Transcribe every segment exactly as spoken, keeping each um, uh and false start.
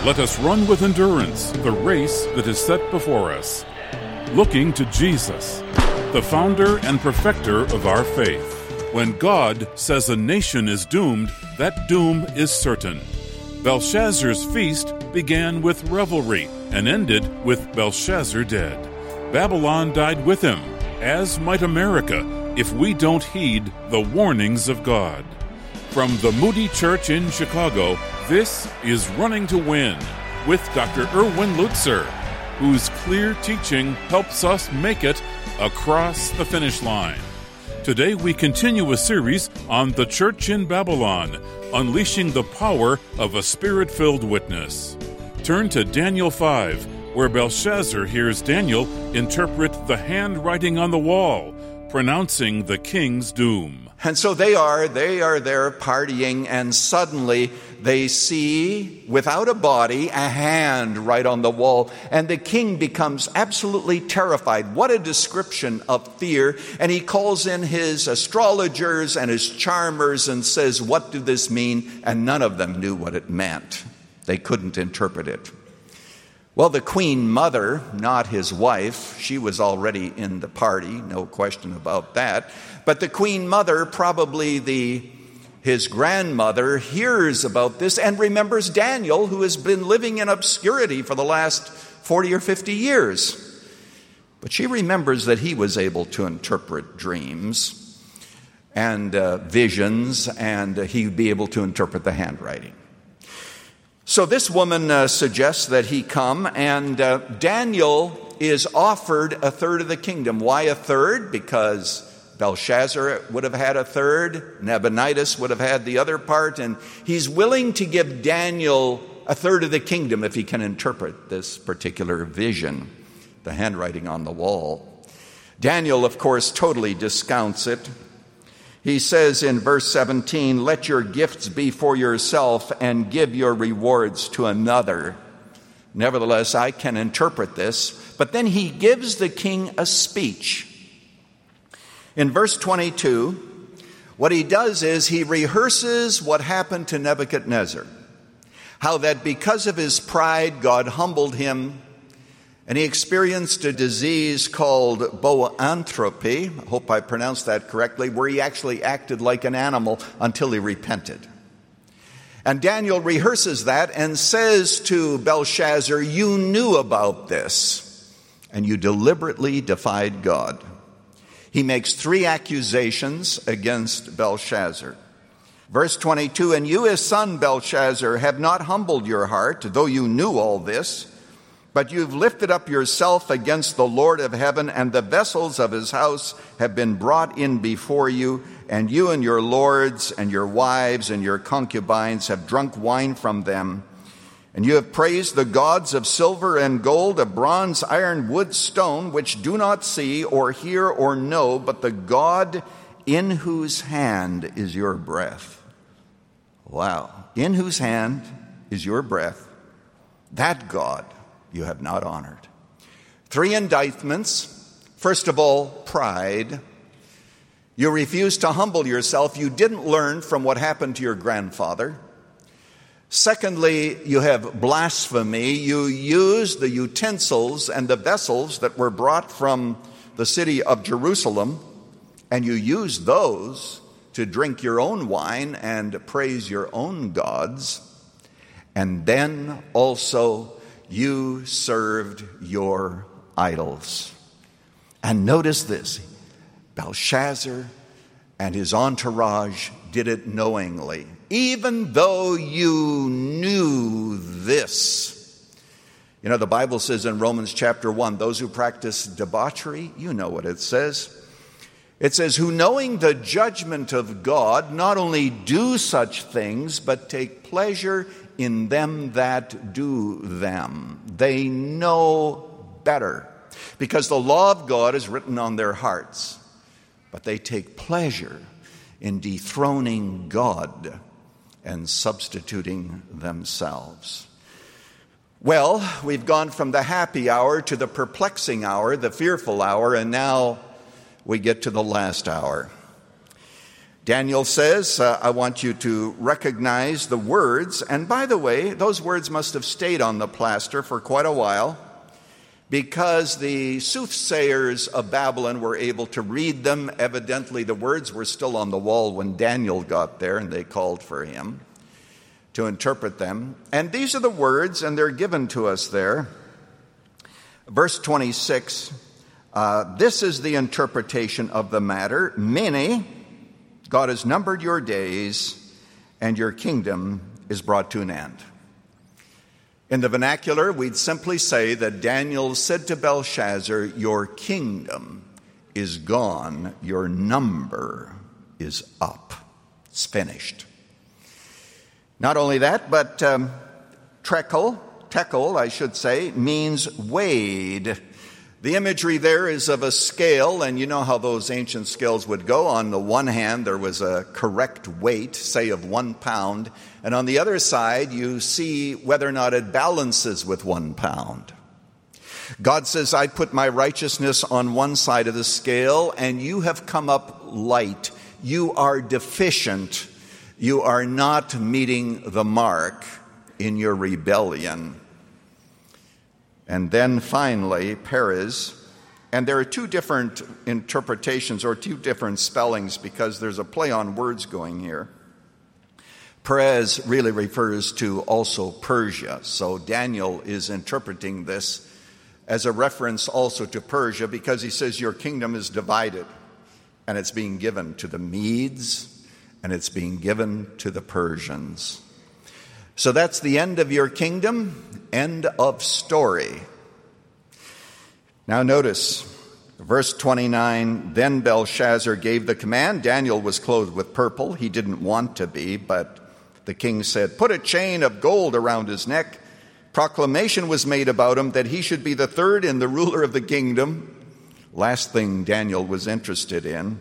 Let us run with endurance the race that is set before us, looking to Jesus, the founder and perfecter of our faith. When God says a nation is doomed, that doom is certain. Belshazzar's feast began with revelry and ended with Belshazzar dead. Babylon died with him, as might America, if we don't heed the warnings of God. From the Moody Church in Chicago, this is Running to Win with Doctor Erwin Lutzer, whose clear teaching helps us make it across the finish line. Today we continue a series on the church in Babylon, unleashing the power of a spirit-filled witness. Turn to Daniel five, where Belshazzar hears Daniel interpret the handwriting on the wall, pronouncing the king's doom. And so they are, they are there partying, and suddenly they see, without a body, a hand right on the wall, and the king becomes absolutely terrified. What a description of fear. And he calls in his astrologers and his charmers and says, "What do this mean?" And none of them knew what it meant. They couldn't interpret it. Well, the queen mother, not his wife, she was already in the party, no question about that. But the queen mother, probably the his grandmother, hears about this and remembers Daniel, who has been living in obscurity for the last forty or fifty years. But she remembers that he was able to interpret dreams and uh, visions, and uh, he'd be able to interpret the handwriting. So this woman uh, suggests that he come, and uh, Daniel is offered a third of the kingdom. Why a third? Because Belshazzar would have had a third, Nabonidus would have had the other part, and he's willing to give Daniel a third of the kingdom if he can interpret this particular vision, the handwriting on the wall. Daniel, of course, totally discounts it. He says in verse seventeen, "Let your gifts be for yourself and give your rewards to another. Nevertheless, I can interpret this." But then he gives the king a speech. In verse twenty-two, what he does is he rehearses what happened to Nebuchadnezzar. How that because of his pride, God humbled him, and he experienced a disease called boanthropy, I hope I pronounced that correctly, where he actually acted like an animal until he repented. And Daniel rehearses that and says to Belshazzar, "You knew about this, and you deliberately defied God." He makes three accusations against Belshazzar. Verse twenty-two, "And you, his son Belshazzar, have not humbled your heart, though you knew all this, but you've lifted up yourself against the Lord of heaven, and the vessels of his house have been brought in before you, and you and your lords and your wives and your concubines have drunk wine from them. And you have praised the gods of silver and gold, of bronze, iron, wood, stone, which do not see or hear or know, but the God in whose hand is your breath." Wow. In whose hand is your breath, that God you have not honored. Three indictments. First of all, pride. You refuse to humble yourself. You didn't learn from what happened to your grandfather. Secondly, you have blasphemy. You use the utensils and the vessels that were brought from the city of Jerusalem, and you use those to drink your own wine and praise your own gods. And then also, you served your idols. And notice this, Belshazzar and his entourage did it knowingly, even though you knew this. You know, the Bible says in Romans chapter one, those who practice debauchery, you know what it says. It says, "Who knowing the judgment of God, not only do such things, but take pleasure in them that do them." They know better, because the law of God is written on their hearts. But they take pleasure in dethroning God and substituting themselves. Well, we've gone from the happy hour to the perplexing hour, the fearful hour, and now we get to the last hour. Daniel says, uh, I want you to recognize the words. And by the way, those words must have stayed on the plaster for quite a while, because the soothsayers of Babylon were able to read them. Evidently, the words were still on the wall when Daniel got there, and they called for him to interpret them. And these are the words, and they're given to us there. Verse twenty-six, uh, this is the interpretation of the matter. Many, God has numbered your days, and your kingdom is brought to an end. In the vernacular, we'd simply say that Daniel said to Belshazzar, your kingdom is gone, your number is up. It's finished. Not only that, but um, trekel, tekel, I should say, means weighed. The imagery there is of a scale, and you know how those ancient scales would go. On the one hand, there was a correct weight, say of one pound, and on the other side, you see whether or not it balances with one pound. God says, I put my righteousness on one side of the scale, and you have come up light. You are deficient. You are not meeting the mark in your rebellion. And then finally, Perez. And there are two different interpretations or two different spellings because there's a play on words going here. Perez really refers to also Persia. So Daniel is interpreting this as a reference also to Persia because he says your kingdom is divided and it's being given to the Medes and it's being given to the Persians. So that's the end of your kingdom, end of story. Now notice, verse twenty-nine, then Belshazzar gave the command. Daniel was clothed with purple. He didn't want to be, but the king said, put a chain of gold around his neck. Proclamation was made about him that he should be the third and the ruler of the kingdom. Last thing Daniel was interested in.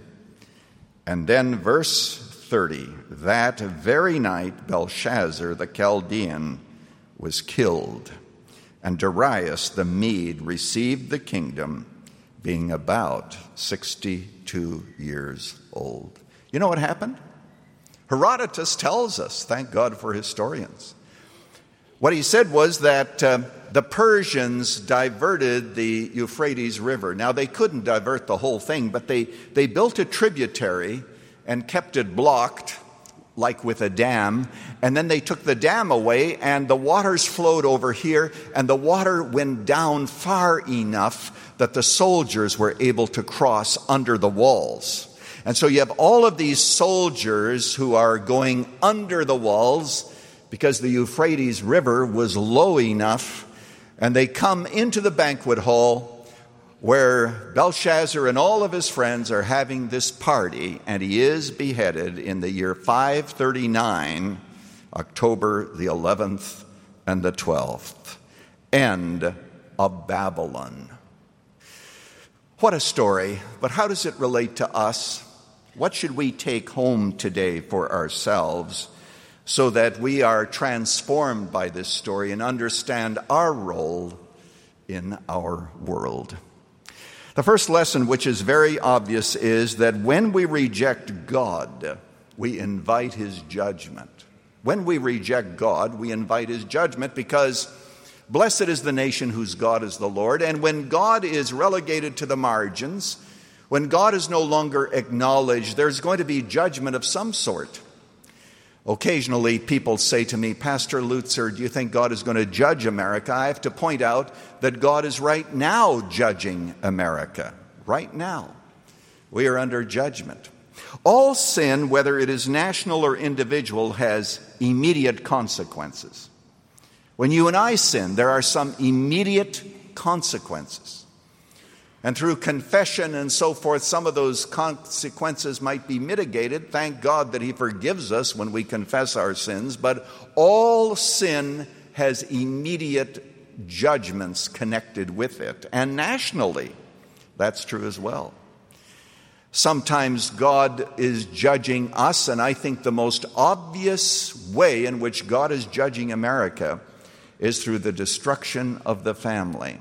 And then verse thirty, that very night Belshazzar the Chaldean was killed, and Darius the Mede received the kingdom, being about sixty-two years old. You know what happened? Herodotus tells us, thank God for historians. What he said was that uh, the Persians diverted the Euphrates River. Now, they couldn't divert the whole thing, but they, they built a tributary and kept it blocked, like with a dam. And then they took the dam away, and the waters flowed over here, and the water went down far enough that the soldiers were able to cross under the walls. And so you have all of these soldiers who are going under the walls because the Euphrates River was low enough, and they come into the banquet hall where Belshazzar and all of his friends are having this party, and he is beheaded in the year five thirty-nine, October the eleventh and the twelfth. End of Babylon. What a story, but how does it relate to us? What should we take home today for ourselves so that we are transformed by this story and understand our role in our world? The first lesson, which is very obvious, is that when we reject God, we invite his judgment. When we reject God, we invite his judgment because blessed is the nation whose God is the Lord. And when God is relegated to the margins, when God is no longer acknowledged, there's going to be judgment of some sort. Occasionally, people say to me, Pastor Lutzer, do you think God is going to judge America? I have to point out that God is right now judging America. Right now. We are under judgment. All sin, whether it is national or individual, has immediate consequences. When you and I sin, there are some immediate consequences. And through confession and so forth, some of those consequences might be mitigated. Thank God that he forgives us when we confess our sins. But all sin has immediate judgments connected with it. And nationally, that's true as well. Sometimes God is judging us, and I think the most obvious way in which God is judging America is through the destruction of the family.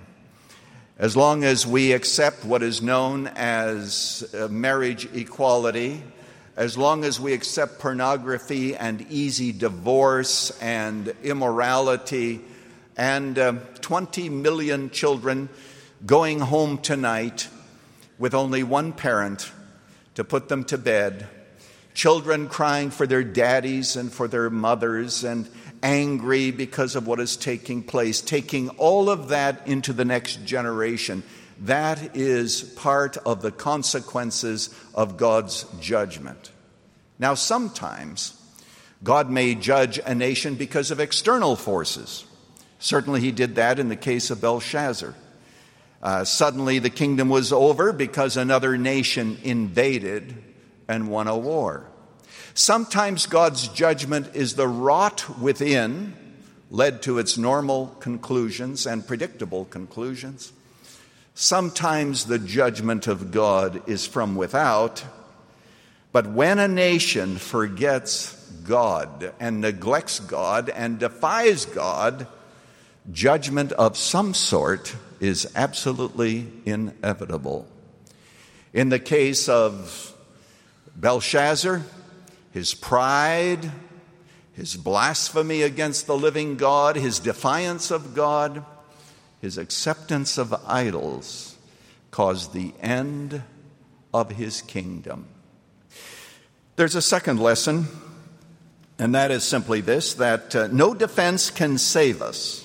As long as we accept what is known as marriage equality, as long as we accept pornography and easy divorce and immorality and uh, twenty million children going home tonight with only one parent to put them to bed, children crying for their daddies and for their mothers and angry because of what is taking place, taking all of that into the next generation. That is part of the consequences of God's judgment. Now, sometimes God may judge a nation because of external forces. Certainly he did that in the case of Belshazzar. Uh, suddenly the kingdom was over because another nation invaded and won a war. Sometimes God's judgment is the rot within, led to its normal conclusions and predictable conclusions. Sometimes the judgment of God is from without. But when a nation forgets God and neglects God and defies God, judgment of some sort is absolutely inevitable. In the case of Belshazzar, his pride, his blasphemy against the living God, his defiance of God, his acceptance of idols caused the end of his kingdom. There's a second lesson, and that is simply this, that uh, no defense can save us.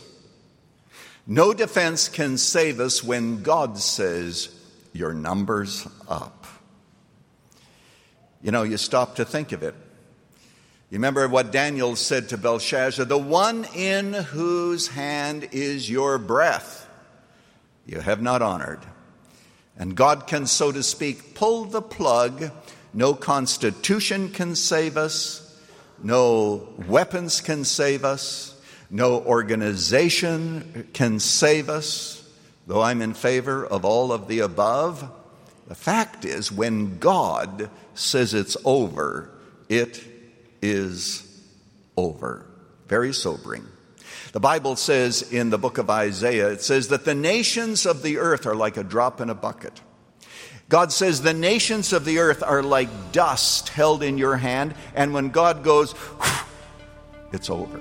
No defense can save us when God says, your number's up. You know, you stop to think of it. You remember what Daniel said to Belshazzar, the one in whose hand is your breath, you have not honored. And God can, so to speak, pull the plug. No constitution can save us. No weapons can save us. No organization can save us. Though I'm in favor of all of the above, the fact is, when God says it's over, it is over. Very sobering. The Bible says in the book of Isaiah, it says that the nations of the earth are like a drop in a bucket. God says the nations of the earth are like dust held in your hand, and when God goes, it's over.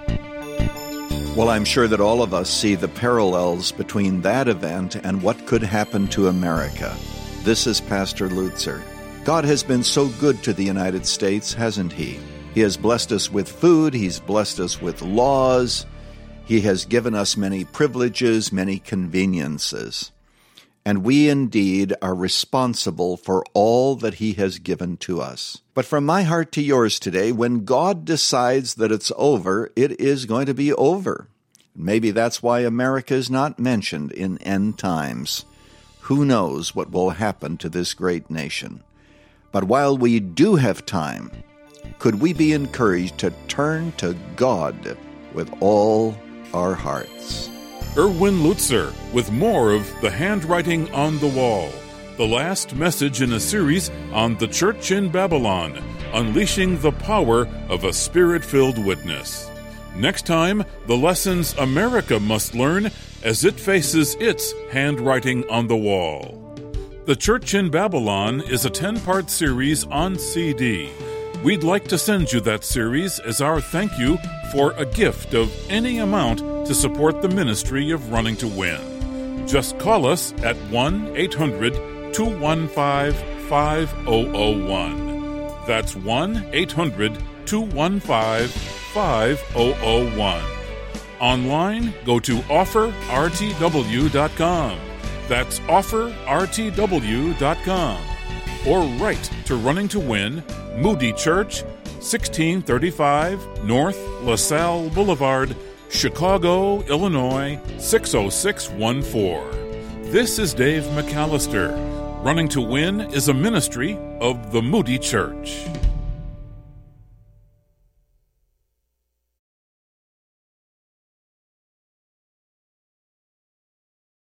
Well, I'm sure that all of us see the parallels between that event and what could happen to America. This is Pastor Lutzer. God has been so good to the United States, hasn't he? He has blessed us with food. He's blessed us with laws. He has given us many privileges, many conveniences. And we indeed are responsible for all that he has given to us. But from my heart to yours today, when God decides that it's over, it is going to be over. Maybe that's why America is not mentioned in end times. Who knows what will happen to this great nation? But while we do have time, could we be encouraged to turn to God with all our hearts? Erwin Lutzer with more of The Handwriting on the Wall, the last message in a series on the church in Babylon, unleashing the power of a spirit-filled witness. Next time, the lessons America must learn as it faces its handwriting on the wall. The Church in Babylon is a ten-part series on C D. We'd like to send you that series as our thank you for a gift of any amount to support the ministry of Running to Win. Just call us at one eight hundred two one five five zero zero one. That's one eight hundred two one five five zero zero one. Online, go to offer r t w dot com. That's offer r t w dot com. Or write to Running to Win, Moody Church, sixteen thirty-five North LaSalle Boulevard, Chicago, Illinois, six oh six one four. This is Dave McAllister. Running to Win is a ministry of the Moody Church.